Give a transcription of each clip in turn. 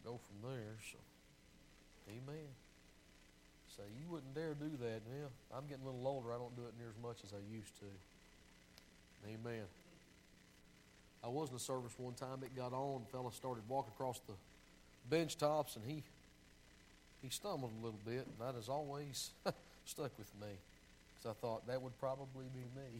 go from there. So, amen. So you wouldn't dare do that. Well, I'm getting a little older. I don't do it near as much as I used to. Amen. I was in a service one time. It got on. The fella started walking across the bench tops, and he stumbled a little bit, and that has always stuck with me. Because I thought that would probably be me.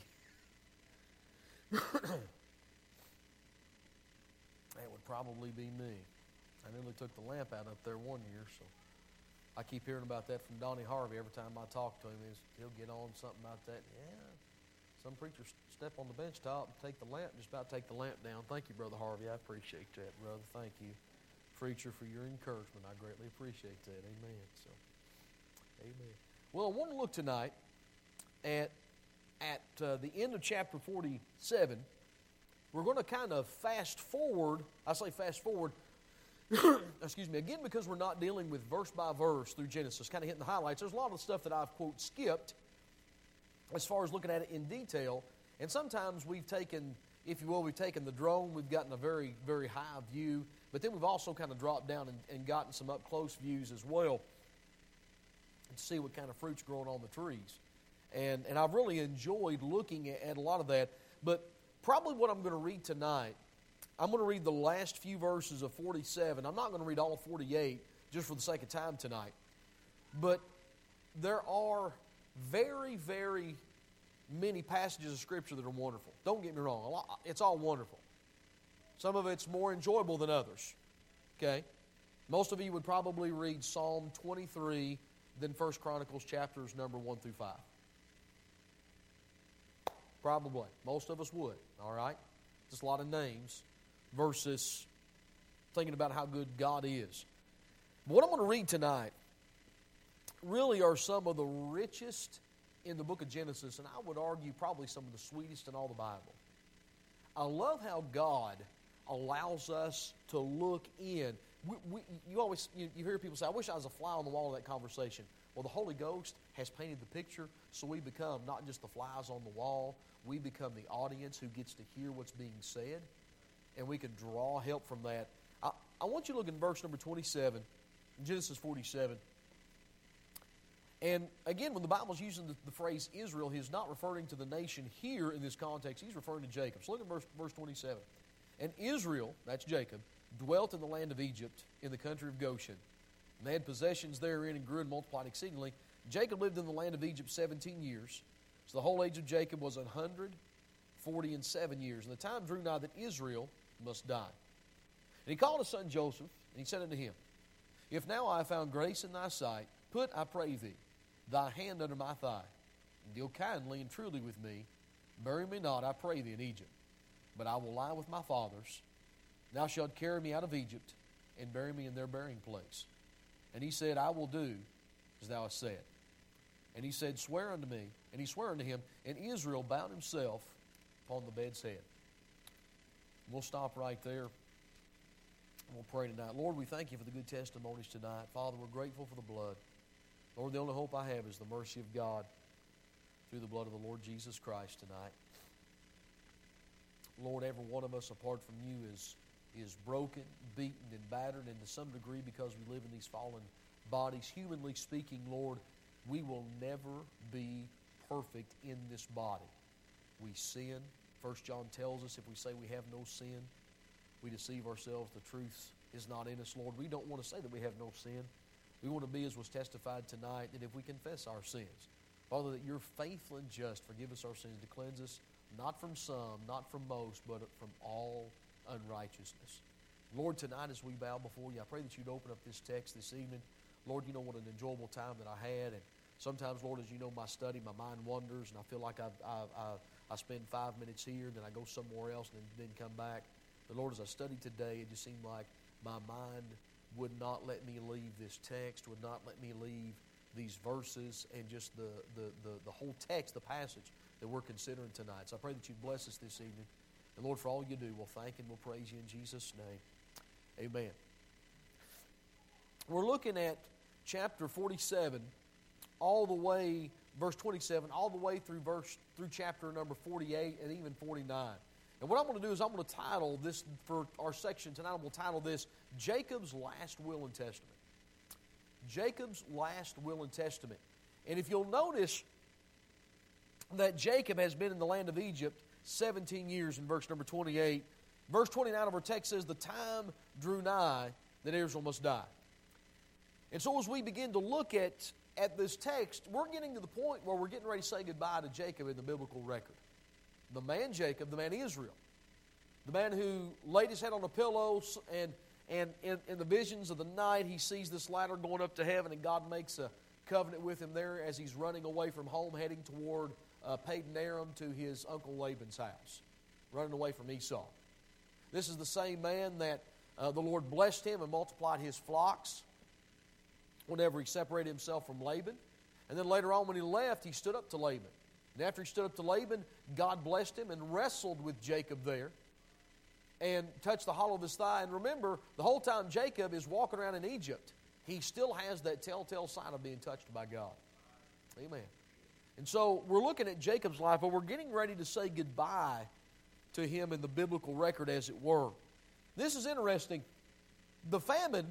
That would probably be me. I nearly took the lamp out up there one year, so I keep hearing about that from Donnie Harvey every time I talk to him. He'll get on something about that. Yeah, some preachers step on the bench top and take the lamp, just about take the lamp down. Thank you, Brother Harvey. I appreciate that, brother. Thank you, preacher, for your encouragement. I greatly appreciate that. Amen. So, amen. Well, I want to look tonight at the end of chapter 47. We're going to kind of fast forward. I say fast forward, excuse me, again, because we're not dealing with verse by verse through Genesis, kind of hitting the highlights. There's a lot of stuff that I've, quote, skipped as far as looking at it in detail. And sometimes we've taken, if you will, we've taken the drone, we've gotten a very, very high view, but then we've also kind of dropped down and gotten some up-close views as well to see what kind of fruit's growing on the trees. And I've really enjoyed looking at a lot of that. But probably what I'm going to read tonight, I'm going to read the last few verses of 47. I'm not going to read all of 48 just for the sake of time tonight. But there are very, very many passages of Scripture that are wonderful. Don't get me wrong. It's all wonderful. Some of it's more enjoyable than others. Okay? Most of you would probably read Psalm 23, then 1 Chronicles chapters number 1 through 5. Probably. Most of us would. All right? Just a lot of names versus thinking about how good God is. But what I'm going to read tonight really are some of the richest in the book of Genesis, and I would argue probably some of the sweetest in all the Bible. I love how God allows us to look in. You hear people say, I wish I was a fly on the wall of that conversation. Well, the Holy Ghost has painted the picture, so we become not just the flies on the wall, we become the audience who gets to hear what's being said, and we can draw help from that. I want you to look in verse number 27, Genesis 47. And again, when the Bible's using the phrase Israel, he's not referring to the nation here in this context. He's referring to Jacob. So look at verse 27. And Israel, that's Jacob, dwelt in the land of Egypt, in the country of Goshen. And they had possessions therein and grew and multiplied exceedingly. Jacob lived in the land of Egypt 17 years. So the whole age of Jacob was 147 years. And the time drew nigh that Israel must die. And he called his son Joseph, and he said unto him, If now I have found grace in thy sight, put, I pray thee, thy hand under my thigh, and deal kindly and truly with me. Bury me not, I pray thee, in Egypt, but I will lie with my fathers. Thou shalt carry me out of Egypt, and bury me in their burying place. And he said, I will do as thou hast said. And he said, Swear unto me. And he swore unto him, and Israel bound himself upon the bed's head. We'll stop right there. We'll pray tonight. Lord, we thank you for the good testimonies tonight. Father, we're grateful for the blood. Lord, the only hope I have is the mercy of God through the blood of the Lord Jesus Christ tonight. Lord, every one of us apart from you is broken, beaten, and battered, and to some degree because we live in these fallen bodies. Humanly speaking, Lord, we will never be perfect in this body. We sin. 1 John tells us if we say we have no sin, we deceive ourselves. The truth is not in us, Lord. We don't want to say that we have no sin. We want to be, as was testified tonight, that if we confess our sins, Father, that you're faithful and just, forgive us our sins, to cleanse us, not from some, not from most, but from all unrighteousness. Lord, tonight as we bow before you, I pray that you'd open up this text this evening. Lord, you know what an enjoyable time that I had, and sometimes, Lord, as you know, my study, my mind wanders, and I feel like I spend 5 minutes here, then I go somewhere else, and then come back. But Lord, as I studied today, it just seemed like my mind would not let me leave this text, would not let me leave these verses and just the whole text, the passage that we're considering tonight. So I pray that you'd bless us this evening. And Lord, for all you do, we'll thank and we'll praise you in Jesus' name. Amen. We're looking at chapter 47 all the way, verse 27, all the way through chapter number 48 and even 49. And what I'm going to do is I'm going to title this, for our section tonight, I'm going to title this, Jacob's Last Will and Testament. Jacob's Last Will and Testament. And if you'll notice that Jacob has been in the land of Egypt 17 years in verse number 28. Verse 29 of our text says, the time drew nigh that Israel must die. And so as we begin to look at this text, we're getting to the point where we're getting ready to say goodbye to Jacob in the biblical record. The man Jacob, the man Israel, the man who laid his head on a pillow, and in the visions of the night he sees this ladder going up to heaven, and God makes a covenant with him there as he's running away from home, heading toward Padan Aram to his uncle Laban's house, running away from Esau. This is the same man that the Lord blessed him and multiplied his flocks whenever he separated himself from Laban. And then later on when he left, he stood up to Laban. And after he stood up to Laban, God blessed him and wrestled with Jacob there and touched the hollow of his thigh. And remember, the whole time Jacob is walking around in Egypt, he still has that telltale sign of being touched by God. Amen. And so we're looking at Jacob's life, but we're getting ready to say goodbye to him in the biblical record, as it were. This is interesting. The famine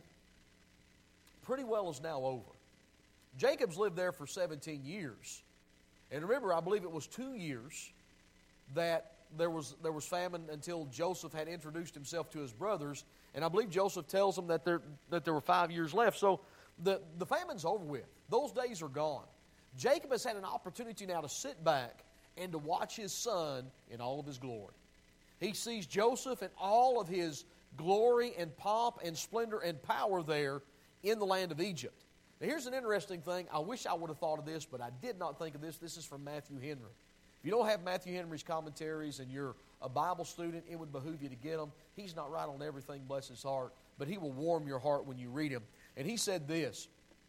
pretty well is now over. Jacob's lived there for 17 years. And remember, I believe it was 2 years that there was famine until Joseph had introduced himself to his brothers. And I believe Joseph tells them that there were 5 years left. So the famine's over with. Those days are gone. Jacob has had an opportunity now to sit back and to watch his son in all of his glory. He sees Joseph in all of his glory and pomp and splendor and power there in the land of Egypt. Now here's an interesting thing. I wish I would have thought of this, but I did not think of this. This is from Matthew Henry. If you don't have Matthew Henry's commentaries and you're a Bible student, it would behoove you to get them. He's not right on everything, bless his heart, but he will warm your heart when you read him. And he said this.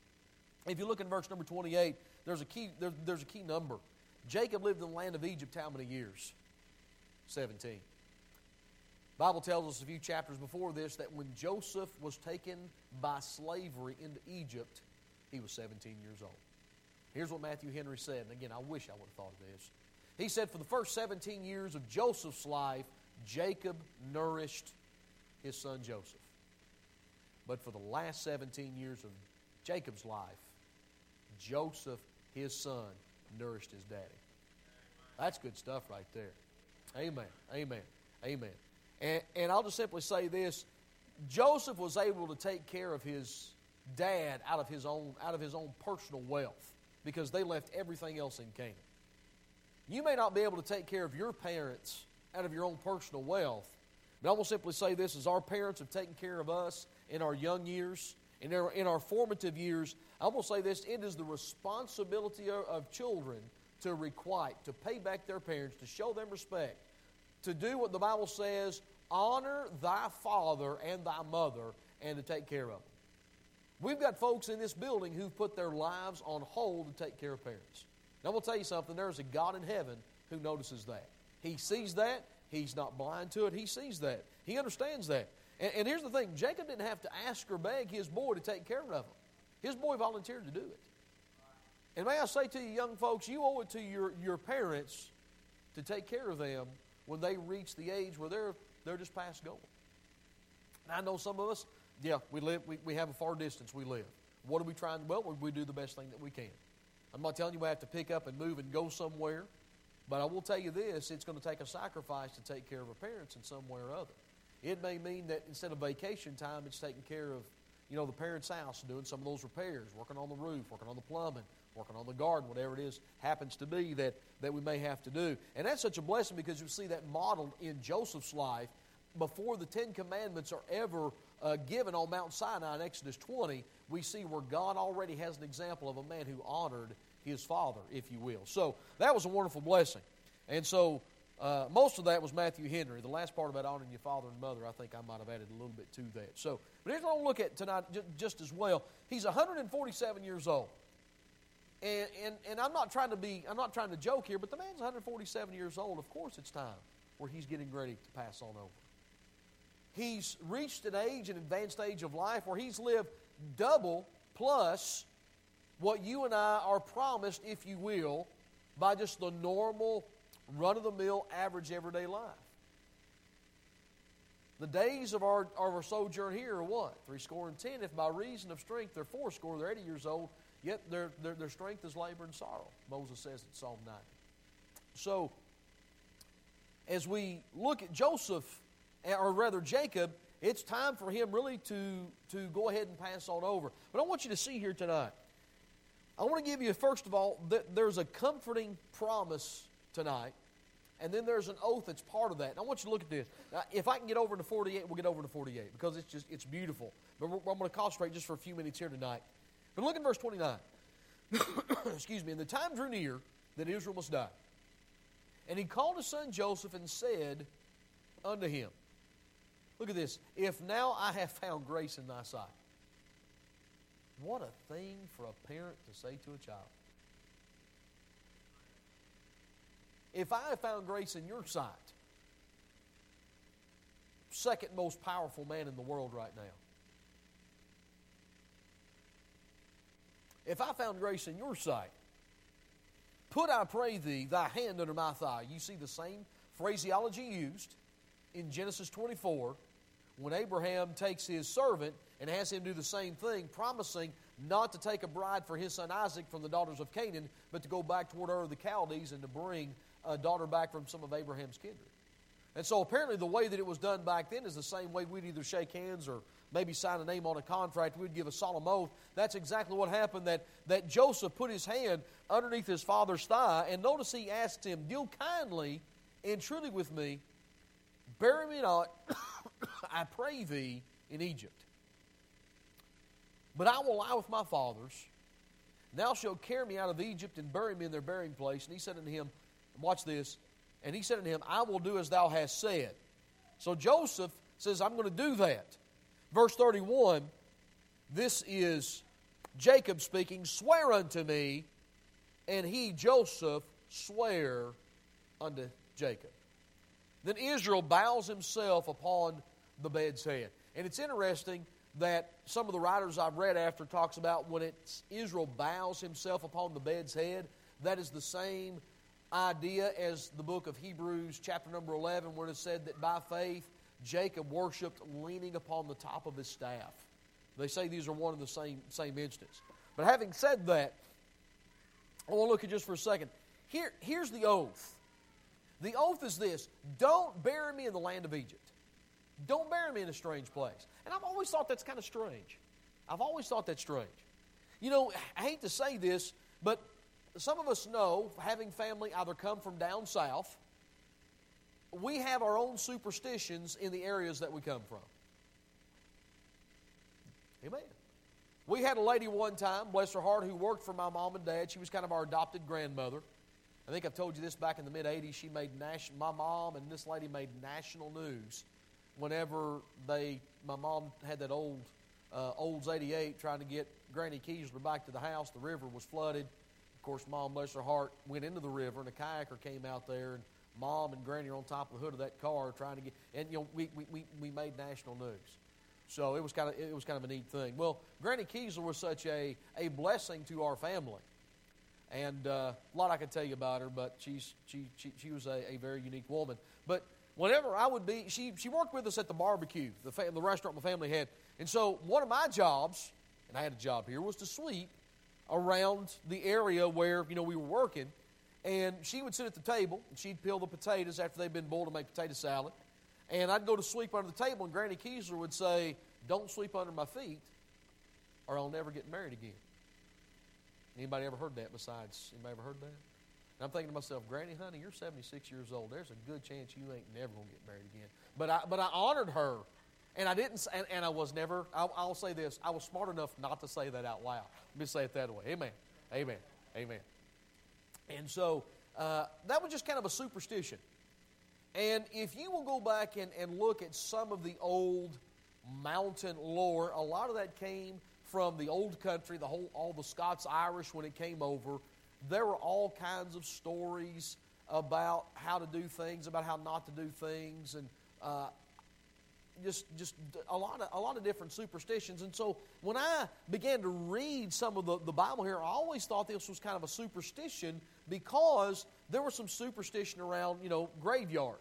If you look in verse number 28, there's a key number. Jacob lived in the land of Egypt how many years? 17. The Bible tells us a few chapters before this that when Joseph was taken by slavery into Egypt, he was 17 years old. Here's what Matthew Henry said, and again, I wish I would have thought of this. He said, for the first 17 years of Joseph's life, Jacob nourished his son Joseph. But for the last 17 years of Jacob's life, Joseph, his son, nourished his daddy. That's good stuff right there. Amen, amen, amen. And I'll just simply say this. Joseph was able to take care of his dad out of his own personal wealth because they left everything else in Canaan. You may not be able to take care of your parents out of your own personal wealth, but I will simply say this, as our parents have taken care of us in our young years, in our formative years, I will say this, it is the responsibility of children to requite, to pay back their parents, to show them respect, to do what the Bible says, honor thy father and thy mother, and to take care of them. We've got folks in this building who've put their lives on hold to take care of parents. Now, I'm going to tell you something. There's a God in heaven who notices that. He sees that. He's not blind to it. He sees that. He understands that. And here's the thing. Jacob didn't have to ask or beg his boy to take care of him. His boy volunteered to do it. And may I say to you young folks, you owe it to your parents to take care of them when they reach the age where they're just past going. And I know some of us, we have a far distance we live. What are we trying to, well, we do the best thing that we can. I'm not telling you we have to pick up and move and go somewhere, but I will tell you this, it's going to take a sacrifice to take care of our parents in some way or other. It may mean that instead of vacation time, it's taking care of, the parents' house, doing some of those repairs, working on the roof, working on the plumbing, working on the garden, whatever it is happens to be that we may have to do. And that's such a blessing because you see that modeled in Joseph's life before the Ten Commandments are ever given on Mount Sinai in Exodus 20. We see where God already has an example of a man who honored his father, if you will. So that was a wonderful blessing. And so most of that was Matthew Henry. The last part about honoring your father and mother, I think I might have added a little bit to that. So, but here's what I want to look at tonight just as well. He's 147 years old. And I'm not trying to joke here, but the man's 147 years old. Of course it's time where he's getting ready to pass on over. He's reached an advanced age of life where he's lived double plus what you and I are promised, if you will, by just the normal, run-of-the-mill, average, everyday life. The days of our sojourn here are what? 70, if by reason of strength they're 80, they're 80 years old, yet their strength is labor and sorrow, Moses says in Psalm 90. So, as we look at Joseph, or rather Jacob, it's time for him really to go ahead and pass on over. But I want you to see here tonight, I want to give you, first of all, there's a comforting promise tonight, and then there's an oath that's part of that. And I want you to look at this. Now, if I can get over to 48, we'll get over to 48, because it's beautiful. But I'm going to concentrate just for a few minutes here tonight. But look at verse 29. Excuse me. And the time drew near that Israel must die. And he called his son Joseph and said unto him, look at this, if now I have found grace in thy sight. What a thing for a parent to say to a child. If I have found grace in your sight, second most powerful man in the world right now. If I found grace in your sight, put, I pray thee, thy hand under my thigh. You see the same phraseology used in Genesis 24 when Abraham takes his servant and has him do the same thing, promising not to take a bride for his son Isaac from the daughters of Canaan, but to go back toward Ur of the Chaldees and to bring a daughter back from some of Abraham's kindred. And so apparently the way that it was done back then is the same way we'd either shake hands or maybe sign a name on a contract. We'd give a solemn oath. That's exactly what happened, that Joseph put his hand underneath his father's thigh, and notice he asked him, deal kindly and truly with me, bury me not, I pray thee, in Egypt. But I will lie with my fathers. Thou shalt carry me out of Egypt and bury me in their burying place. And he said unto him, watch this, and he said unto him, I will do as thou hast said. So Joseph says, I'm going to do that. Verse 31, this is Jacob speaking, swear unto me, and he, Joseph, sware unto Jacob. Then Israel bows himself upon the bed's head. And it's interesting that some of the writers I've read after talks about when Israel bows himself upon the bed's head, that is the same idea as the book of Hebrews chapter number 11, where it is said that by faith Jacob worshipped leaning upon the top of his staff. They say these are one and the same instance. But having said that, I want to look at just for a second. Here's the oath. The oath is this: don't bury me in the land of Egypt. Don't bury me in a strange place. And I've always thought that's kind of strange. I've always thought that's strange. You know, I hate to say this, but some of us know, having family either come from down south, we have our own superstitions in the areas that we come from. Amen. We had a lady one time, bless her heart, who worked for my mom and dad. She was kind of our adopted grandmother. I think I've told you this back in the mid-'80s. She made my mom and this lady made national news whenever my mom had that Olds 88 trying to get Granny Kiesler back to the house. The river was flooded. Of course, Mom, bless her heart, went into the river, and a kayaker came out there, and Mom and Granny are on top of the hood of that car trying to get. And you know, we made national news, so it was kind of a neat thing. Well, Granny Kiesler was such a blessing to our family, and a lot I could tell you about her, but she was a very unique woman. But whenever I would be, she worked with us at the barbecue, the restaurant my family had. And so one of my jobs, and I had a job here, was to sweep around the area where, we were working. And she would sit at the table, and she'd peel the potatoes after they'd been boiled to make potato salad. And I'd go to sweep under the table, and Granny Kiesler would say, don't sweep under my feet, or I'll never get married again. Anybody ever heard that besides? Anybody ever heard that? And I'm thinking to myself, Granny, honey, you're 76 years old. There's a good chance you ain't never going to get married again. But I honored her, and I didn't. And I was never. I'll say this: I was smart enough not to say that out loud. Let me say it that way. Amen. Amen. Amen. And so that was just kind of a superstition. And if you will go back and look at some of the old mountain lore, a lot of that came from the old country, all the Scots-Irish when it came over. There were all kinds of stories about how to do things, about how not to do things, and just a lot of different superstitions. And so when I began to read some of the Bible here, I always thought this was kind of a superstition because there was some superstition around, graveyards.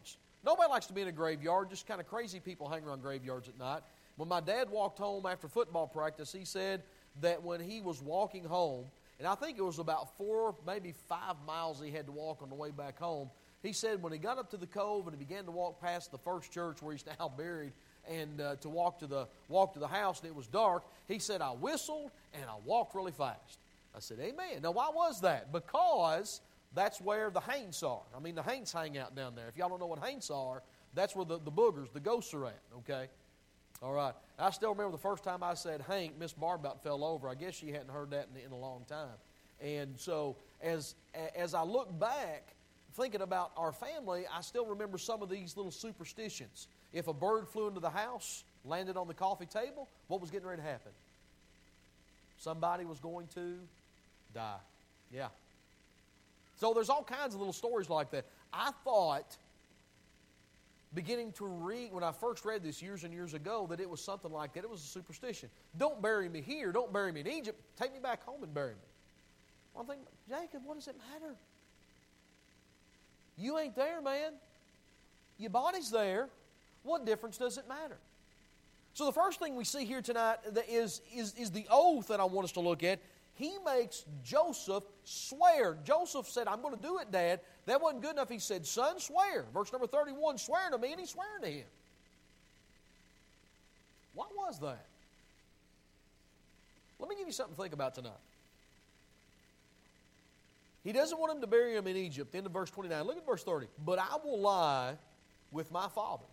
Nobody likes to be in a graveyard. Just kind of crazy people hang around graveyards at night. When my dad walked home after football practice, he said that when he was walking home, and I think it was about 4, maybe 5 miles he had to walk on the way back home, he said when he got up to the cove and he began to walk past the first church where he's now buried and to walk to the house, and it was dark, he said, I whistled and I walked really fast. I said, amen. Now, why was that? Because that's where the haints are. I mean, the haints hang out down there. If y'all don't know what haints are, that's where the boogers, the ghosts are at, okay? All right. I still remember the first time I said Hank, Miss Barb about fell over. I guess she hadn't heard that in a long time. And so as I look back, thinking about our family, I still remember some of these little superstitions. If a bird flew into the house, landed on the coffee table, what was getting ready to happen? Somebody was going to die. Yeah. So there's all kinds of little stories like that. I thought, beginning to read, when I first read this years and years ago, that it was something like that. It was a superstition. Don't bury me here. Don't bury me in Egypt. Take me back home and bury me. Well, I'm thinking, Jacob, what does it matter? You ain't there, man. Your body's there. What difference does it matter? So the first thing we see here tonight is the oath that I want us to look at. He makes Joseph swear. Joseph said, I'm going to do it, Dad. That wasn't good enough. He said, son, swear. Verse number 31, swear to me, and he swore to him. What was that? Let me give you something to think about tonight. He doesn't want him to bury him in Egypt. End of verse 29. Look at verse 30. But I will lie with my fathers.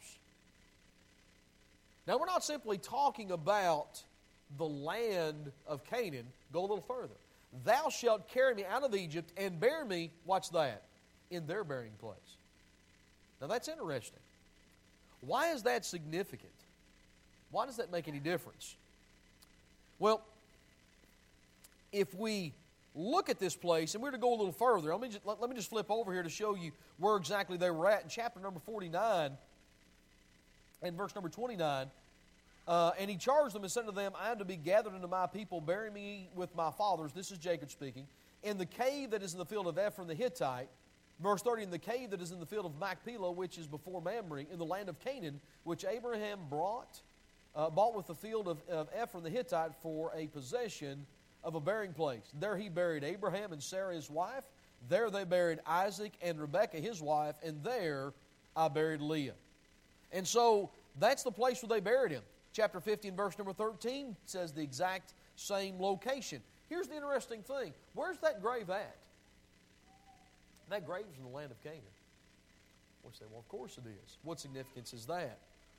Now, we're not simply talking about the land of Canaan. Go a little further. Thou shalt carry me out of Egypt and bury me, watch that, in their burying place. Now, that's interesting. Why is that significant? Why does that make any difference? Well, if we look at this place, and we're to go a little further, let me just flip over here to show you where exactly they were at. In chapter number 49 and verse number 29, and he charged them and said to them, I am to be gathered unto my people, bury me with my fathers. This is Jacob speaking. In the cave that is in the field of Ephron the Hittite, verse 30, in the cave that is in the field of Machpelah, which is before Mamre, in the land of Canaan, which Abraham bought with the field of Ephron the Hittite for a possession of a burying place. There he buried Abraham and Sarah his wife. There they buried Isaac and Rebekah his wife, and there I buried Leah. And so that's the place where they buried him. Chapter 50 and verse number 13 says the exact same location. Here's the interesting thing. Where's that grave at? That grave is in the land of Canaan. We say, well, of course it is. What significance is that?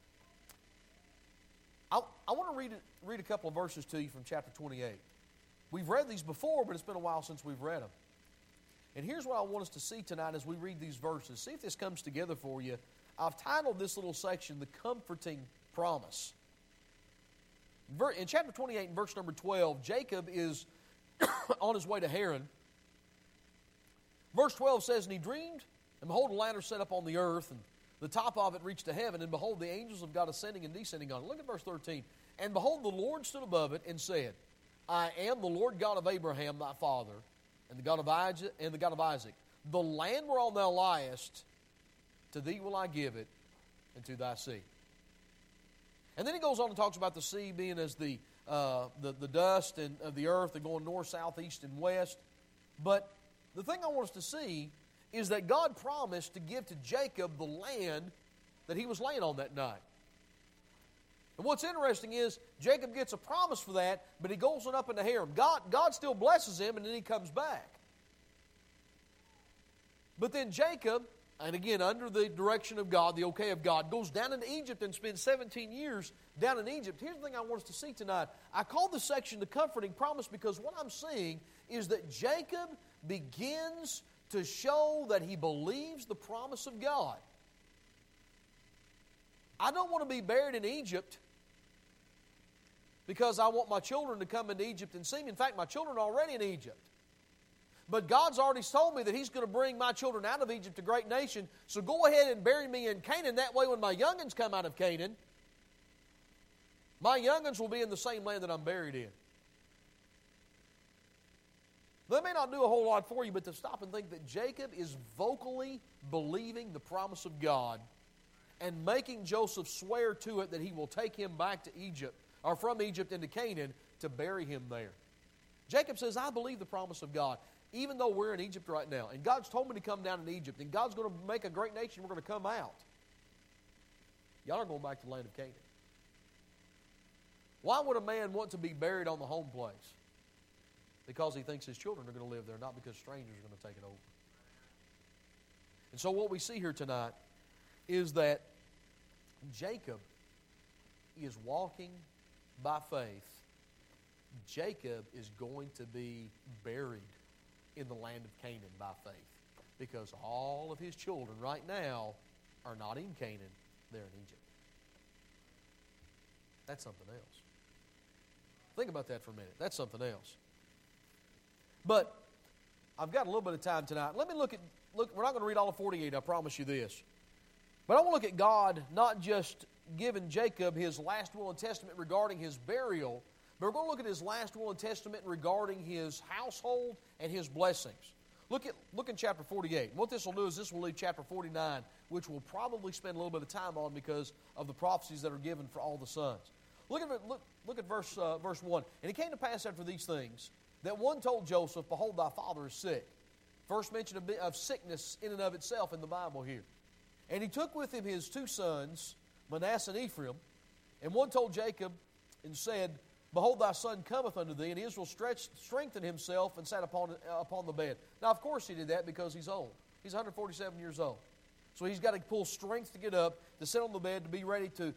I want to read a couple of verses to you from chapter 28. We've read these before, but it's been a while since we've read them. And here's what I want us to see tonight as we read these verses. See if this comes together for you. I've titled this little section, The Comforting Promise. In chapter 28 and verse number 12, Jacob is on his way to Haran. Verse 12 says, and he dreamed, and behold, a ladder set up on the earth, and the top of it reached to heaven, and behold, the angels of God ascending and descending on it. Look at verse 13. And behold, the Lord stood above it and said, I am the Lord God of Abraham thy father, and the God of Isaac. The land whereon thou liest, to thee will I give it, and to thy seed. And then he goes on and talks about the sea being as the dust and of the earth, and going north, south, east, and west. But the thing I want us to see is that God promised to give to Jacob the land that he was laying on that night. And what's interesting is Jacob gets a promise for that, but he goes on up into Haran. God still blesses him, and then he comes back. But then Jacob, and again under the direction of God, the okay of God, goes down into Egypt and spends 17 years down in Egypt. Here's the thing I want us to see tonight. I call this section the comforting promise because what I'm seeing is that Jacob begins to show that he believes the promise of God. I don't want to be buried in Egypt because I want my children to come into Egypt and see me. In fact, my children are already in Egypt. But God's already told me that He's going to bring my children out of Egypt, a great nation. So go ahead and bury me in Canaan. That way when my young'uns come out of Canaan, my young'uns will be in the same land that I'm buried in. That may not do a whole lot for you, but to stop and think that Jacob is vocally believing the promise of God and making Joseph swear to it that he will take him back to Egypt, or from Egypt into Canaan, to bury him there. Jacob says, I believe the promise of God, even though we're in Egypt right now, and God's told me to come down in Egypt, and God's going to make a great nation, we're going to come out. Y'all are going back to the land of Canaan. Why would a man want to be buried on the home place? Because he thinks his children are going to live there, not because strangers are going to take it over. And so what we see here tonight is that Jacob is walking by faith. Jacob is going to be buried in the land of Canaan by faith, because all of his children right now are not in Canaan, they're in Egypt. That's something else. Think about that for a minute. That's something else. But I've got a little bit of time tonight. Let me look, we're not going to read all of 48, I promise you this. But I want to look at God not just giving Jacob his last will and testament regarding his burial, but we're going to look at his last will and testament regarding his household and his blessings. Look in chapter 48. What this will do is this will leave chapter 49, which we'll probably spend a little bit of time on because of the prophecies that are given for all the sons. Look at verse 1. And it came to pass after these things that one told Joseph, Behold, thy father is sick. First mention of sickness in and of itself in the Bible here. And he took with him his two sons, Manasseh and Ephraim. And one told Jacob and said, Behold, thy son cometh unto thee. And Israel strengthened himself and sat upon the bed. Now, of course he did that because he's old. He's 147 years old. So he's got to pull strength to get up, to sit on the bed, to be ready to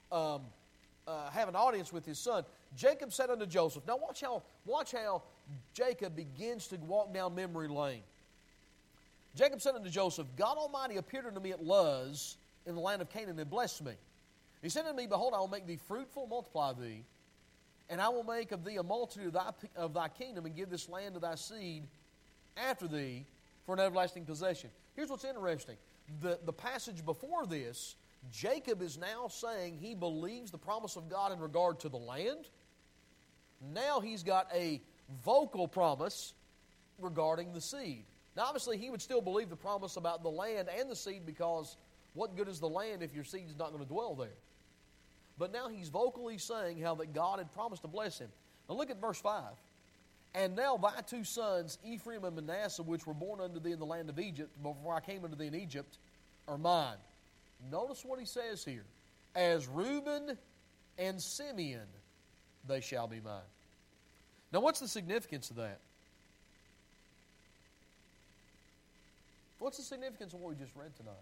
have an audience with his son. Jacob said unto Joseph, now watch how Jacob begins to walk down memory lane. Jacob said unto Joseph, God Almighty appeared unto me at Luz in the land of Canaan and blessed me. He said unto me, Behold, I will make thee fruitful, multiply thee, and I will make of thee a multitude of thy kingdom, and give this land to thy seed after thee for an everlasting possession. Here's what's interesting. The passage before this, Jacob is now saying he believes the promise of God in regard to the land. Now he's got a vocal promise regarding the seed. Now obviously he would still believe the promise about the land and the seed, because what good is the land if your seed is not going to dwell there? But now he's vocally saying how that God had promised to bless him. Now look at verse 5. And now thy two sons, Ephraim and Manasseh, which were born unto thee in the land of Egypt, before I came unto thee in Egypt, are mine. Notice what he says here. As Reuben and Simeon, they shall be mine. Now what's the significance of that? What's the significance of what we just read tonight?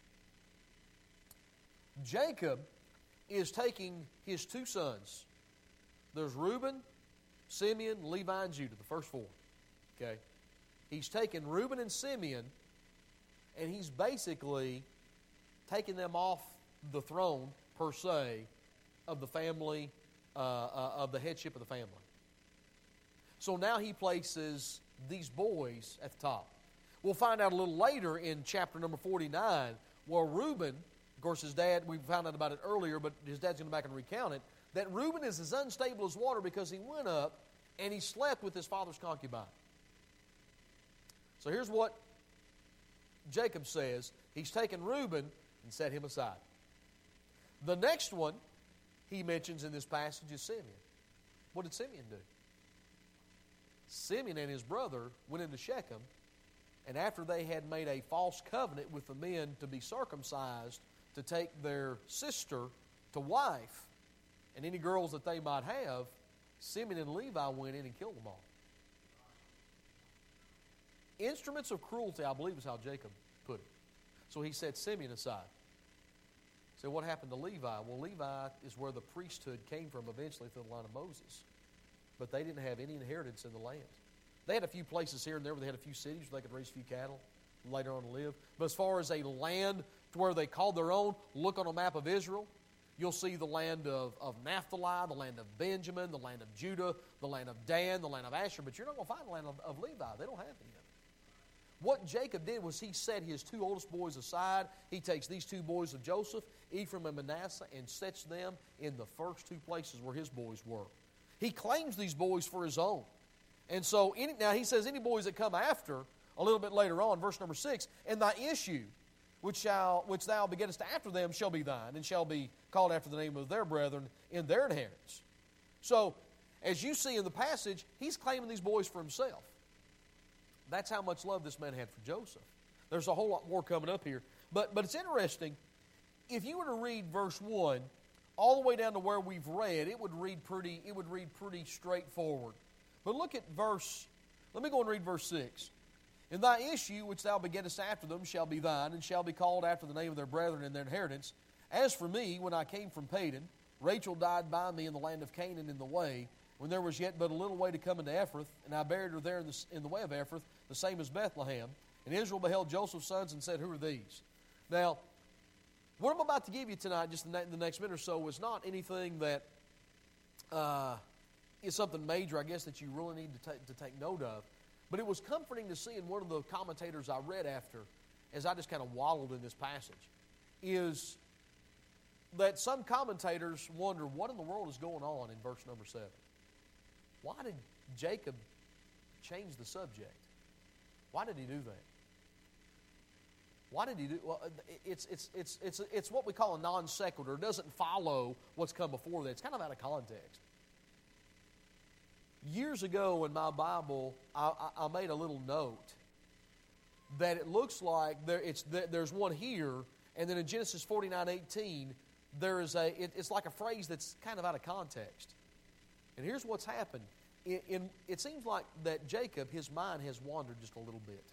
Jacob is taking his two sons. There's Reuben, Simeon, Levi, and Judah, the first four. Okay? He's taken Reuben and Simeon, and he's basically taking them off the throne, per se, of the family, of the headship of the family. So now he places these boys at the top. We'll find out a little later in chapter number 49, where Reuben, of course his dad, we found out about it earlier, but his dad's going to go back and recount it, that Reuben is as unstable as water because he went up and he slept with his father's concubine. So here's what Jacob says. He's taken Reuben and set him aside. The next one he mentions in this passage is Simeon. What did Simeon do? Simeon and his brother went into Shechem, and after they had made a false covenant with the men to be circumcised, to take their sister to wife, and any girls that they might have, Simeon and Levi went in and killed them all. Instruments of cruelty, I believe is how Jacob put it. So he set Simeon aside. So what happened to Levi? Well, Levi is where the priesthood came from eventually through the line of Moses. But they didn't have any inheritance in the land. They had a few places here and there where they had a few cities where they could raise a few cattle later on live. But as far as a land to where they called their own, look on a map of Israel, you'll see the land of Naphtali, the land of Benjamin, the land of Judah, the land of Dan, the land of Asher, but you're not going to find the land of Levi. They don't have any of it. What Jacob did was he set his two oldest boys aside. He takes these two boys of Joseph, Ephraim and Manasseh, and sets them in the first two places where his boys were. He claims these boys for his own. And so, now he says any boys that come after, a little bit later on, verse number 6, and thy issue which thou begettest after them shall be thine, and shall be called after the name of their brethren in their inheritance. So, as you see in the passage, he's claiming these boys for himself. That's how much love this man had for Joseph. There's a whole lot more coming up here. But it's interesting. If you were to read verse 1 all the way down to where we've read, it would read pretty straightforward. But look at let me go and read verse 6. And thy issue, which thou begettest after them, shall be thine, and shall be called after the name of their brethren in their inheritance. As for me, when I came from Padan, Rachel died by me in the land of Canaan in the way, when there was yet but a little way to come into Ephrath, and I buried her there in the way of Ephrath, the same as Bethlehem. And Israel beheld Joseph's sons and said, Who are these? Now, what I'm about to give you tonight, just in the next minute or so, is not anything that is something major, I guess, that you really need to take note of. But it was comforting to see in one of the commentators I read after, as I just kind of wallowed in this passage, is that some commentators wonder what in the world is going on in verse number 7. Why did Jacob change the subject? Why did he do that? Why did he do? Well, it's what we call a non sequitur. It doesn't follow what's come before that. It's kind of out of context. Years ago in my Bible, I made a little note that it looks like there's one here, and then in Genesis 49:18, it's like a phrase that's kind of out of context. And here's what's happened. It seems like that Jacob, his mind has wandered just a little bit.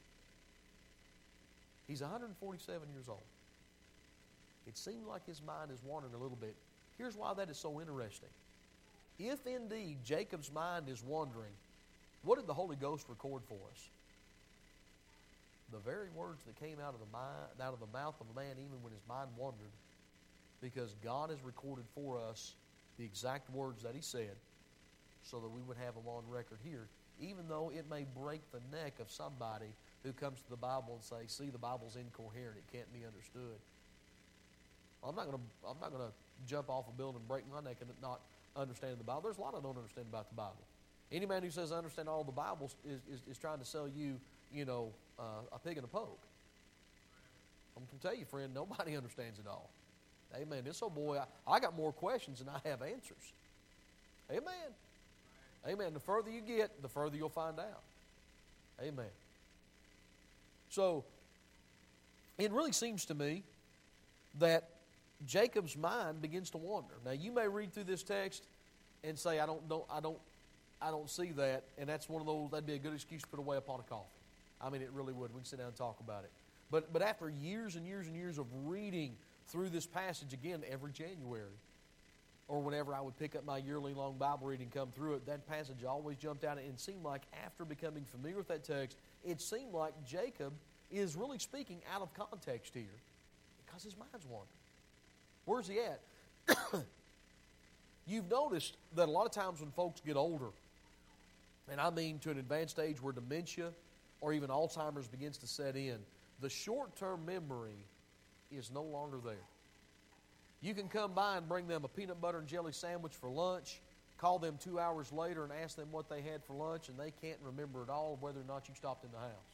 He's 147 years old. It seems like his mind has wandered a little bit. Here's why that is so interesting. If indeed Jacob's mind is wandering, what did the Holy Ghost record for us? The very words that came out of the mouth of a man even when his mind wandered, because God has recorded for us the exact words that he said, so that we would have them on record here, even though it may break the neck of somebody who comes to the Bible and say, see, the Bible's incoherent, it can't be understood. I'm not going to jump off a building and break my neck and not understand the Bible. There's a lot I don't understand about the Bible. Any man who says I understand all the Bible is trying to sell you, a pig and a poke. I'm going to tell you, friend, nobody understands it all. Amen. This old boy, I got more questions than I have answers. Amen. Amen. The further you get, the further you'll find out. Amen. So, it really seems to me that Jacob's mind begins to wander. Now, you may read through this text and say, I don't see that, and that's one of those, that'd be a good excuse to put away upon a coffee. I mean, it really would. We can sit down and talk about it. But after years and years and years of reading through this passage again every January, or whenever I would pick up my yearly long Bible reading and come through it, that passage always jumped out, and it seemed like after becoming familiar with that text, it seemed like Jacob is really speaking out of context here because his mind's wandering. Where's he at? You've noticed that a lot of times when folks get older, and I mean to an advanced age where dementia or even Alzheimer's begins to set in, the short-term memory is no longer there. You can come by and bring them a peanut butter and jelly sandwich for lunch, call them 2 hours later and ask them what they had for lunch, and they can't remember at all whether or not you stopped in the house.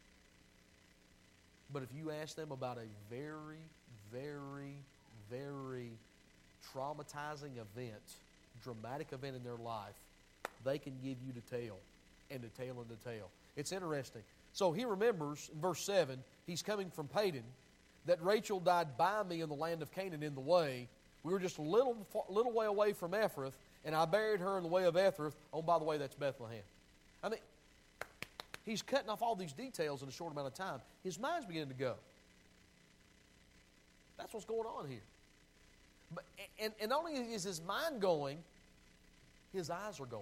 But if you ask them about a very, very, very traumatizing event, dramatic event in their life, they can give you detail and detail and detail. It's interesting. So he remembers, in verse 7, he's coming from Padan, that Rachel died by me in the land of Canaan in the way. We were just a little way away from Ephrath, and I buried her in the way of Ephrath. Oh, by the way, that's Bethlehem. I mean, he's cutting off all these details in a short amount of time. His mind's beginning to go. That's what's going on here. But, and not only is his mind going, his eyes are going.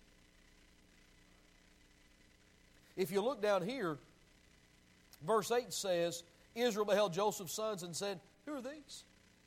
If you look down here, verse 8 says, Israel beheld Joseph's sons and said, Who are these?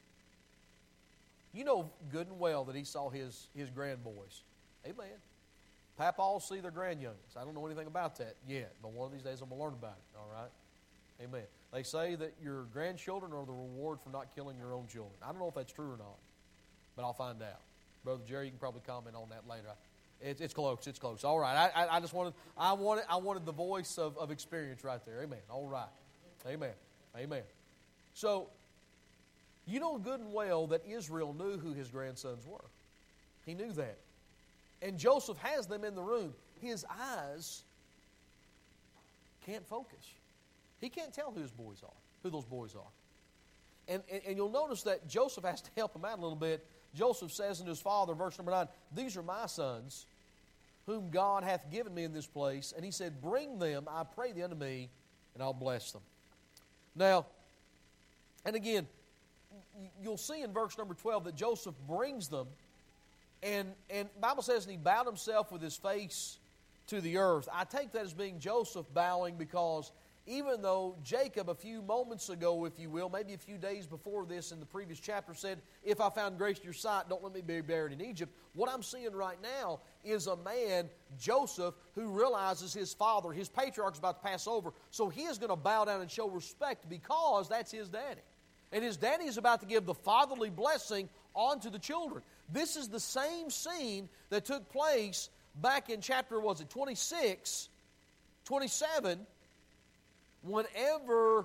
You know good and well that he saw his grandboys. Amen. Papaws see their grandyoungins. I don't know anything about that yet, but one of these days I'm going to learn about it. All right? Amen. They say that your grandchildren are the reward for not killing your own children. I don't know if that's true or not, but I'll find out. Brother Jerry, you can probably comment on that later. It's close. It's close. All right. I just wanted the voice of experience right there. Amen. All right. Amen. Amen. So, you know good and well that Israel knew who his grandsons were. He knew that. And Joseph has them in the room. His eyes can't focus. He can't tell who those boys are. And you'll notice that Joseph has to help him out a little bit. Joseph says unto his father, verse number 9, these are my sons, whom God hath given me in this place. And he said, bring them, I pray thee, unto me, and I'll bless them. Now, and again, you'll see in verse number 12 that Joseph brings them, and the Bible says, and he bowed himself with his face to the earth. I take that as being Joseph bowing, because even though Jacob a few moments ago, if you will, maybe a few days before this in the previous chapter said, if I found grace in your sight, don't let me be buried in Egypt. What I'm seeing right now is a man, Joseph, who realizes his father, his patriarch, is about to pass over. So he is going to bow down and show respect because that's his daddy. And his daddy is about to give the fatherly blessing onto the children. This is the same scene that took place back in chapter, 26, 27, whenever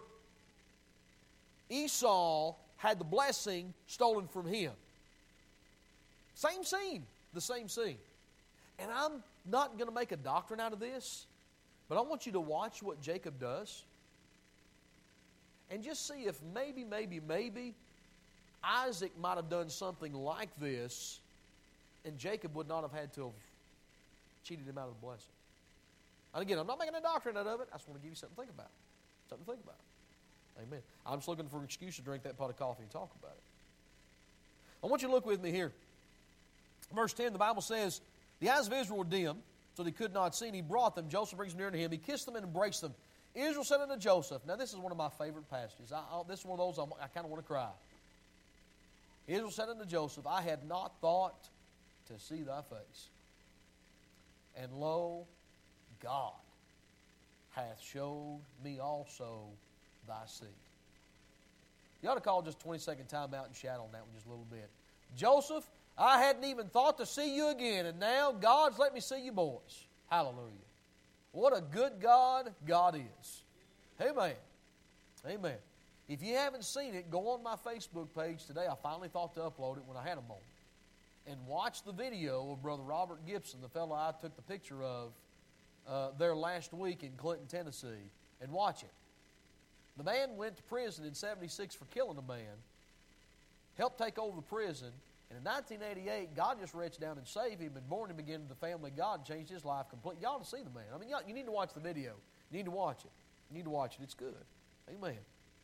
Esau had the blessing stolen from him. Same scene, the same scene. And I'm not going to make a doctrine out of this, but I want you to watch what Jacob does and just see if maybe Isaac might have done something like this, and Jacob would not have had to have cheated him out of the blessing. And again, I'm not making a doctrine out of it. I just want to give you something to think about. Amen. I'm just looking for an excuse to drink that pot of coffee and talk about it. I want you to look with me here. Verse 10, the Bible says, the eyes of Israel were dim, so they could not see, and he brought them. Joseph brings them near to him. He kissed them and embraced them. Israel said unto Joseph, now this is one of my favorite passages. This is one of those I kind of want to cry. Israel said unto Joseph, I had not thought to see thy face. And lo, God hath showed me also thy seed. You ought to call just 20-second time out and shout on that one just a little bit. Joseph, I hadn't even thought to see you again, and now God's let me see you boys. Hallelujah. What a good God God is. Amen. Amen. If you haven't seen it, go on my Facebook page today. I finally thought to upload it when I had a moment. And watch the video of Brother Robert Gibson, the fellow I took the picture of there last week in Clinton, Tennessee, and watch it. The man went to prison in 76 for killing a man, helped take over the prison, and in 1988, God just reached down and saved him and born him again into the family of God and changed his life completely. You ought to see the man. I mean, you need to watch the video. You need to watch it. You need to watch it. It's good. Amen.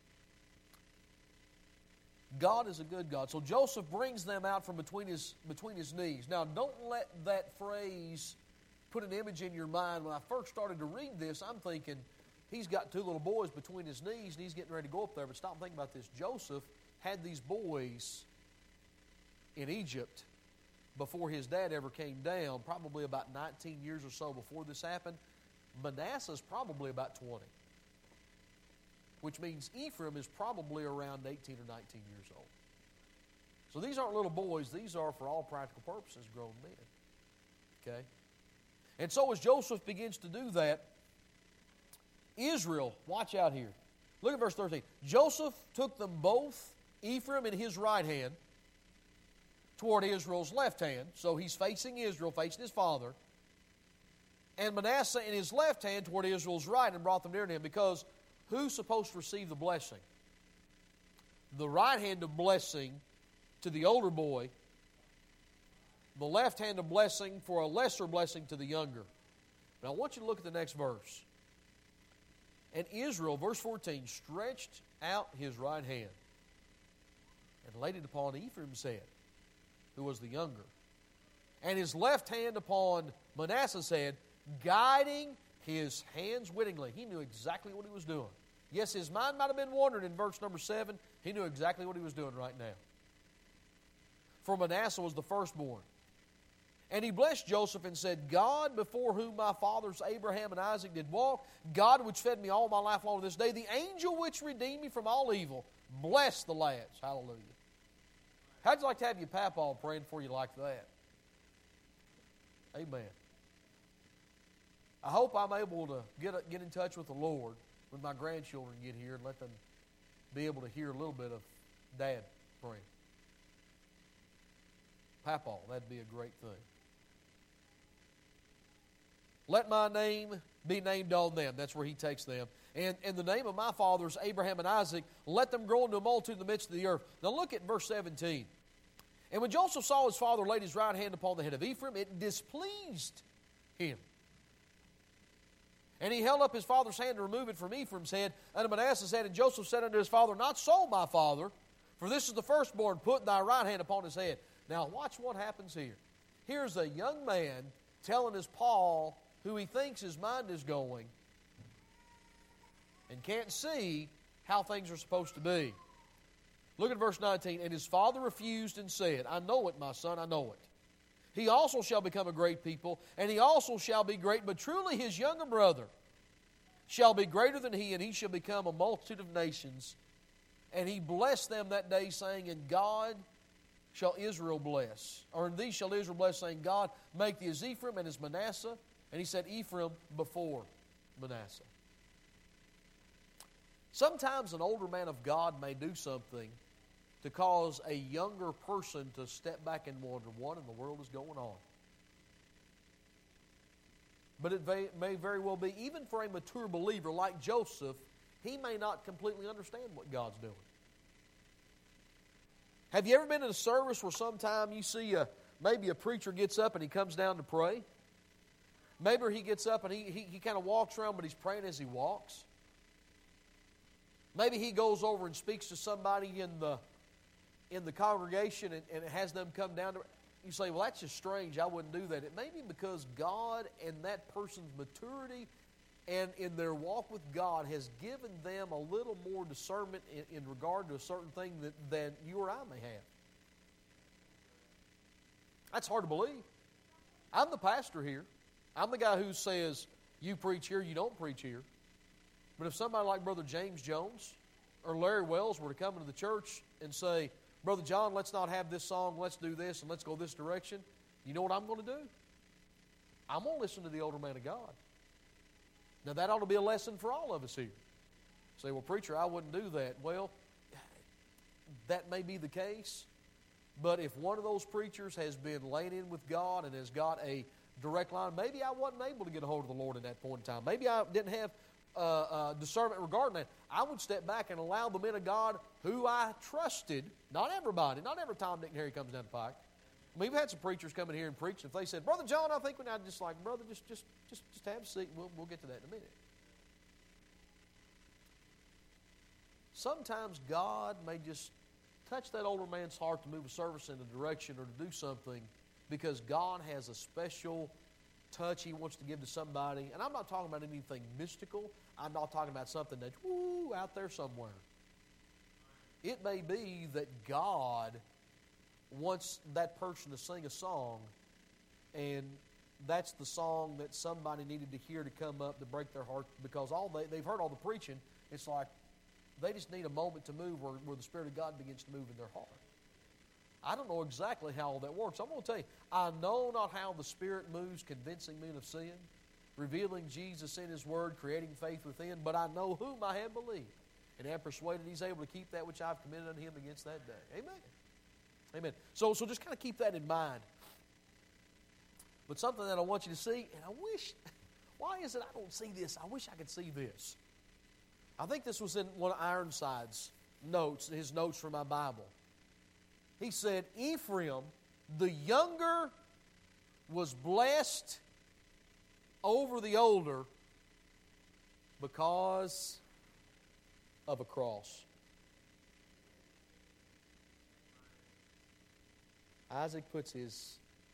God is a good God. So Joseph brings them out from between his knees. Now, don't let that phrase put an image in your mind. When I first started to read this, I'm thinking, he's got two little boys between his knees and he's getting ready to go up there. But stop and think about this. Joseph had these boys in Egypt before his dad ever came down, probably about 19 years or so before this happened. Manasseh's probably about 20. Which means Ephraim is probably around 18 or 19 years old. So these aren't little boys. These are, for all practical purposes, grown men. Okay? And so as Joseph begins to do that, Israel, watch out here. Look at verse 13. Joseph took them both, Ephraim in his right hand, toward Israel's left hand. So he's facing Israel, facing his father. And Manasseh in his left hand toward Israel's right, and brought them near to him. Because who's supposed to receive the blessing? The right hand of blessing to the older boy. The left hand of blessing for a lesser blessing to the younger. Now I want you to look at the next verse. And Israel, verse 14, stretched out his right hand and laid it upon Ephraim's head, who was the younger, and his left hand upon Manasseh's head, guiding his hands wittingly. He knew exactly what he was doing. Yes, his mind might have been wandering in verse number 7. He knew exactly what he was doing right now. For Manasseh was the firstborn. And he blessed Joseph and said, God, before whom my fathers Abraham and Isaac did walk, God which fed me all my life long to this day, the angel which redeemed me from all evil, bless the lads. Hallelujah. How'd you like to have your papaw praying for you like that? Amen. I hope I'm able to get in touch with the Lord when my grandchildren get here and let them be able to hear a little bit of Dad praying. Papaw, that'd be a great thing. Let my name be named on them. That's where he takes them. And the name of my fathers, Abraham and Isaac, let them grow into a multitude in the midst of the earth. Now look at verse 17. And when Joseph saw his father laid his right hand upon the head of Ephraim, it displeased him. And he held up his father's hand to remove it from Ephraim's head unto Manasseh's head. And Joseph said unto his father, Not so, my father, for this is the firstborn. Put thy right hand upon his head. Now watch what happens here. Here's a young man telling his pa who he thinks his mind is going and can't see how things are supposed to be. Look at verse 19. And his father refused and said, I know it, my son, I know it. He also shall become a great people, and he also shall be great, but truly his younger brother shall be greater than he, and he shall become a multitude of nations. And he blessed them that day, saying, In God shall Israel bless, or in thee shall Israel bless, saying, God make thee as Ephraim and as Manasseh. And he said Ephraim before Manasseh. Sometimes an older man of God may do something to cause a younger person to step back and wonder what in the world is going on. But it may very well be, even for a mature believer like Joseph, he may not completely understand what God's doing. Have you ever been in a service where sometime you see maybe a preacher gets up and he comes down to pray? Maybe he gets up and he kind of walks around, but he's praying as he walks. Maybe he goes over and speaks to somebody in the congregation and has them come down to. You say, well, that's just strange. I wouldn't do that. It may be because God and that person's maturity and in their walk with God has given them a little more discernment in regard to a certain thing than you or I may have. That's hard to believe. I'm the pastor here. I'm the guy who says, you preach here, you don't preach here. But if somebody like Brother James Jones or Larry Wells were to come into the church and say, Brother John, let's not have this song, let's do this, and let's go this direction, you know what I'm going to do? I'm going to listen to the older man of God. Now, that ought to be a lesson for all of us here. Say, well, preacher, I wouldn't do that. Well, that may be the case, but if one of those preachers has been laying in with God and has got a direct line, maybe I wasn't able to get a hold of the Lord in that point in time. Maybe I didn't have discernment regarding that. I would step back and allow the men of God who I trusted, not everybody, not every Tom, Dick, and Harry comes down the pike. I mean, we've had some preachers come in here and preach. If they said, Brother John, I think when I'd just like, brother, just have a seat. We'll get to that in a minute. Sometimes God may just touch that older man's heart to move a service in a direction or to do something because God has a special touch He wants to give to somebody. And I'm not talking about anything mystical. I'm not talking about something that's out there somewhere. It may be that God wants that person to sing a song, and that's the song that somebody needed to hear to come up to break their heart, because they've heard all the preaching. It's like they just need a moment to move where the Spirit of God begins to move in their heart. I don't know exactly how all that works. I'm going to tell you, I know not how the Spirit moves convincing men of sin, revealing Jesus in His Word, creating faith within, but I know whom I have believed, and am persuaded He's able to keep that which I've committed unto Him against that day. Amen. Amen. So just kind of keep that in mind. But something that I want you to see, and I wish, why is it I don't see this? I wish I could see this. I think this was in one of Ironside's notes, his notes from my Bible. He said, Ephraim, the younger, was blessed over the older because of a cross. Jacob puts his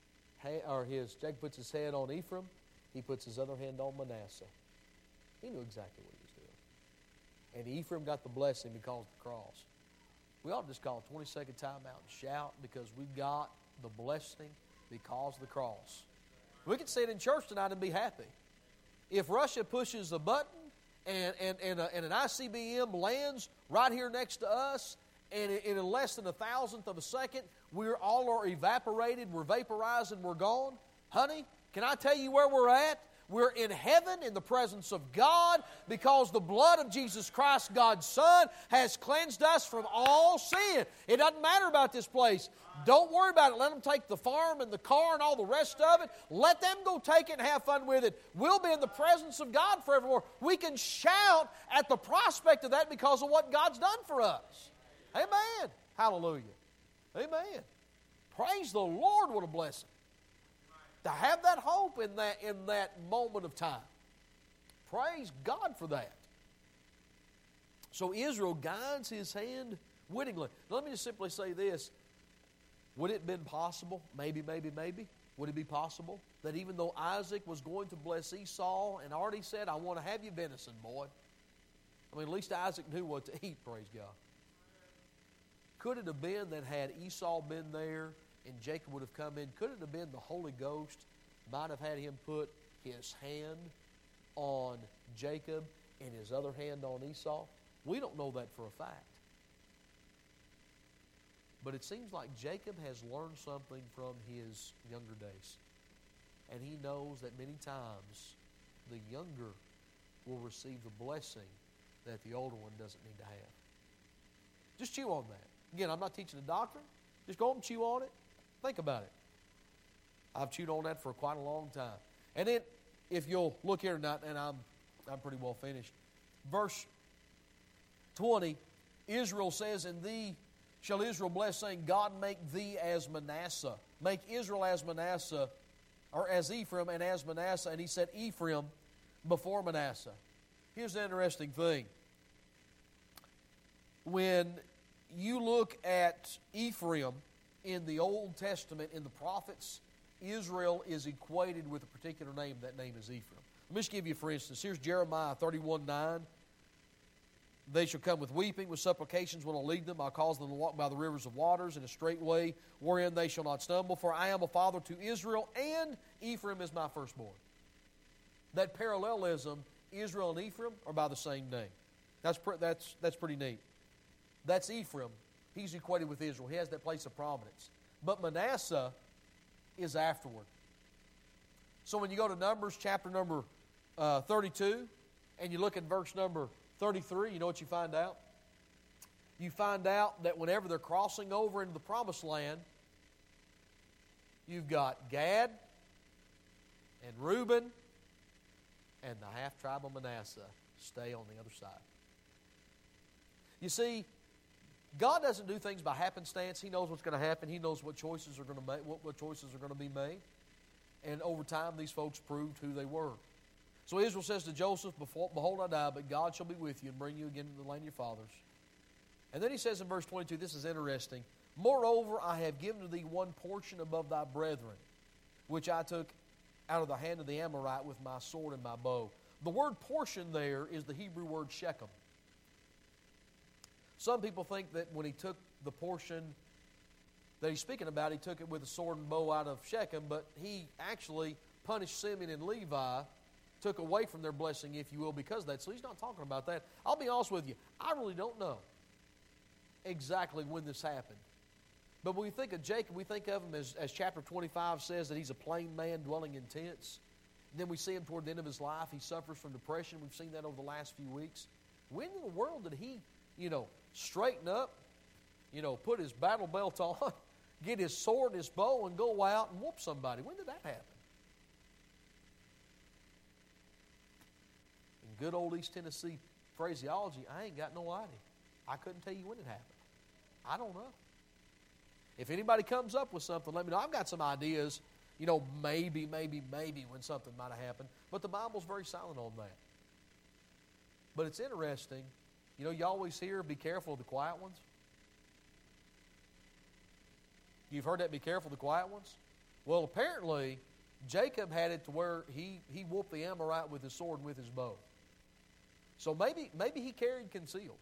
head on Ephraim. He puts his other hand on Manasseh. He knew exactly what he was doing. And Ephraim got the blessing because of the cross. We ought to just call a 20-second timeout and shout because we got the blessing because of the cross. We could sit in church tonight and be happy. If Russia pushes a button and an ICBM lands right here next to us, and in less than 1,000th of a second, we're all are evaporated, we're vaporized, and we're gone. Honey, can I tell you where we're at? We're in heaven in the presence of God because the blood of Jesus Christ, God's Son, has cleansed us from all sin. It doesn't matter about this place. Don't worry about it. Let them take the farm and the car and all the rest of it. Let them go take it and have fun with it. We'll be in the presence of God forevermore. We can shout at the prospect of that because of what God's done for us. Amen. Hallelujah. Amen. Praise the Lord, what a blessing. To have that hope in that moment of time. Praise God for that. So Israel guides his hand wittingly. Now, let me just simply say this. Would it have been possible, maybe, would it be possible that even though Isaac was going to bless Esau and already said, I want to have you venison, boy. I mean, at least Isaac knew what to eat, praise God. Could it have been that had Esau been there and Jacob would have come in, could it have been the Holy Ghost might have had him put his hand on Jacob and his other hand on Esau? We don't know that for a fact. But it seems like Jacob has learned something from his younger days. And he knows that many times the younger will receive the blessing that the older one doesn't need to have. Just chew on that. Again, I'm not teaching a doctrine. Just go home and chew on it. Think about it. I've chewed on that for quite a long time. And then, if you'll look here tonight, and I'm pretty well finished. Verse 20, Israel says, "In thee shall Israel bless, saying, God make thee as Manasseh." Make Israel as Manasseh, or as Ephraim and as Manasseh. And he said Ephraim before Manasseh. Here's the interesting thing. When you look at Ephraim in the Old Testament, in the prophets, Israel is equated with a particular name. That name is Ephraim. Let me just give you, for instance, here's Jeremiah 31:9. "They shall come with weeping, with supplications will I lead them. I'll cause them to walk by the rivers of waters in a straight way, wherein they shall not stumble. For I am a father to Israel, and Ephraim is my firstborn." That parallelism, Israel and Ephraim are by the same name. That's pretty neat. That's Ephraim. He's equated with Israel. He has that place of prominence. But Manasseh is afterward. So when you go to Numbers chapter number 32, and you look at verse number 33, you know what you find out? You find out that whenever they're crossing over into the promised land, you've got Gad and Reuben and the half-tribe of Manasseh stay on the other side. You see, God doesn't do things by happenstance. He knows what's going to happen. He knows what choices are going to make, what choices are going to be made. And over time, these folks proved who they were. So Israel says to Joseph, "Behold, I die, but God shall be with you and bring you again to the land of your fathers." And then he says in verse 22, this is interesting, "Moreover, I have given to thee one portion above thy brethren, which I took out of the hand of the Amorite with my sword and my bow." The word portion there is the Hebrew word Shechem. Some people think that when he took the portion that he's speaking about, he took it with a sword and bow out of Shechem, but he actually punished Simeon and Levi, took away from their blessing, if you will, because of that. So he's not talking about that. I'll be honest with you, I really don't know exactly when this happened. But when we think of Jacob, we think of him as chapter 25 says, that he's a plain man dwelling in tents. And then we see him toward the end of his life. He suffers from depression. We've seen that over the last few weeks. When in the world did he, straighten up, put his battle belt on, get his sword and his bow and go out and whoop somebody? When did that happen? In good old East Tennessee phraseology, I ain't got no idea. I couldn't tell you when it happened. I don't know. If anybody comes up with something, let me know. I've got some ideas, maybe when something might have happened. But the Bible's very silent on that. But it's interesting. You always hear, be careful of the quiet ones. You've heard that, be careful of the quiet ones? Well, apparently, Jacob had it to where he whooped the Amorite with his sword and with his bow. So maybe he carried concealed.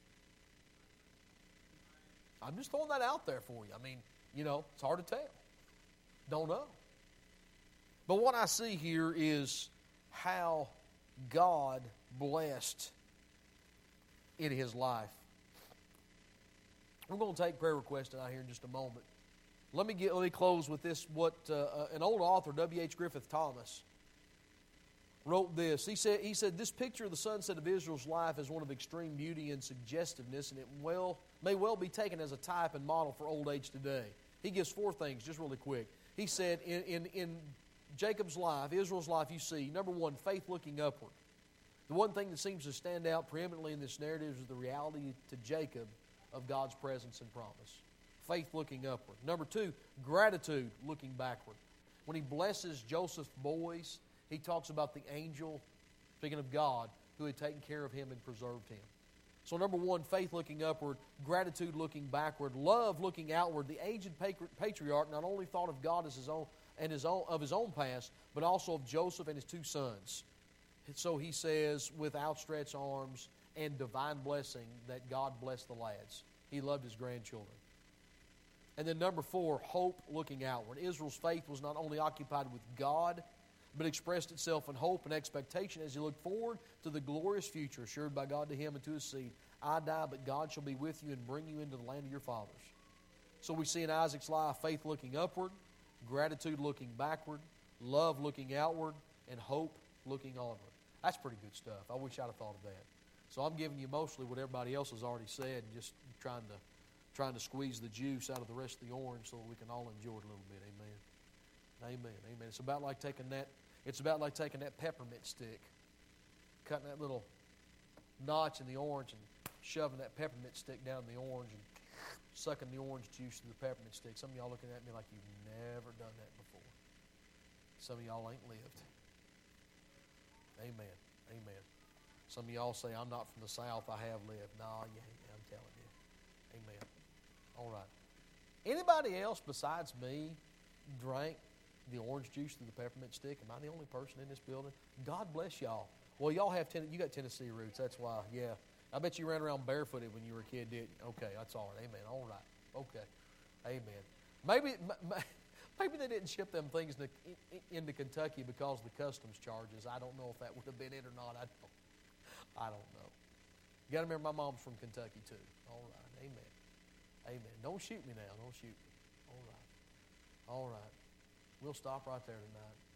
I'm just throwing that out there for you. I mean, it's hard to tell. Don't know. But what I see here is how God blessed in his life. We're going to take prayer requests out here in just a moment. Let me close with this. What an old author, W.H. Griffith Thomas, wrote this. He said, this picture of the sunset of Israel's life is one of extreme beauty and suggestiveness, and it may well be taken as a type and model for old age today. He gives 4 things, just really quick. He said, in Jacob's life, Israel's life, you see, number 1, faith looking upward. The one thing that seems to stand out preeminently in this narrative is the reality to Jacob of God's presence and promise. Faith looking upward. Number 2, gratitude looking backward. When he blesses Joseph's boys, he talks about the angel, speaking of God, who had taken care of him and preserved him. So number 1, faith looking upward, gratitude looking backward, love looking outward. The aged patriarch not only thought of God as his own and of his own past, but also of Joseph and his 2 sons. And so he says, with outstretched arms and divine blessing, that God blessed the lads. He loved his grandchildren. And then number 4, hope looking outward. Israel's faith was not only occupied with God, but expressed itself in hope and expectation as he looked forward to the glorious future assured by God to him and to his seed. I die, but God shall be with you and bring you into the land of your fathers. So we see in Isaac's life faith looking upward, gratitude looking backward, love looking outward, and hope looking onward. That's pretty good stuff. I wish I'd have thought of that. So I'm giving you mostly what everybody else has already said and just trying to squeeze the juice out of the rest of the orange so that we can all enjoy it a little bit. Amen. Amen. Amen. It's about like taking that peppermint stick, cutting that little notch in the orange and shoving that peppermint stick down in the orange and sucking the orange juice through the peppermint stick. Some of y'all looking at me like you've never done that before. Some of y'all ain't lived. Amen. Amen. Some of y'all say, I'm not from the South, I have lived. No, you ain't. I'm telling you. Amen. All right. Anybody else besides me drank the orange juice through the peppermint stick? Am I the only person in this building? God bless y'all. Well, y'all have you got Tennessee roots. That's why. Yeah. I bet you ran around barefooted when you were a kid, didn't you? Okay, that's all right. Amen. All right. Okay. Amen. Maybe they didn't ship them things into Kentucky because of the customs charges. I don't know if that would have been it or not. I don't know. You got to remember, my mom's from Kentucky too. All right. Amen. Amen. Don't shoot me now. Don't shoot me. All right. All right. We'll stop right there tonight.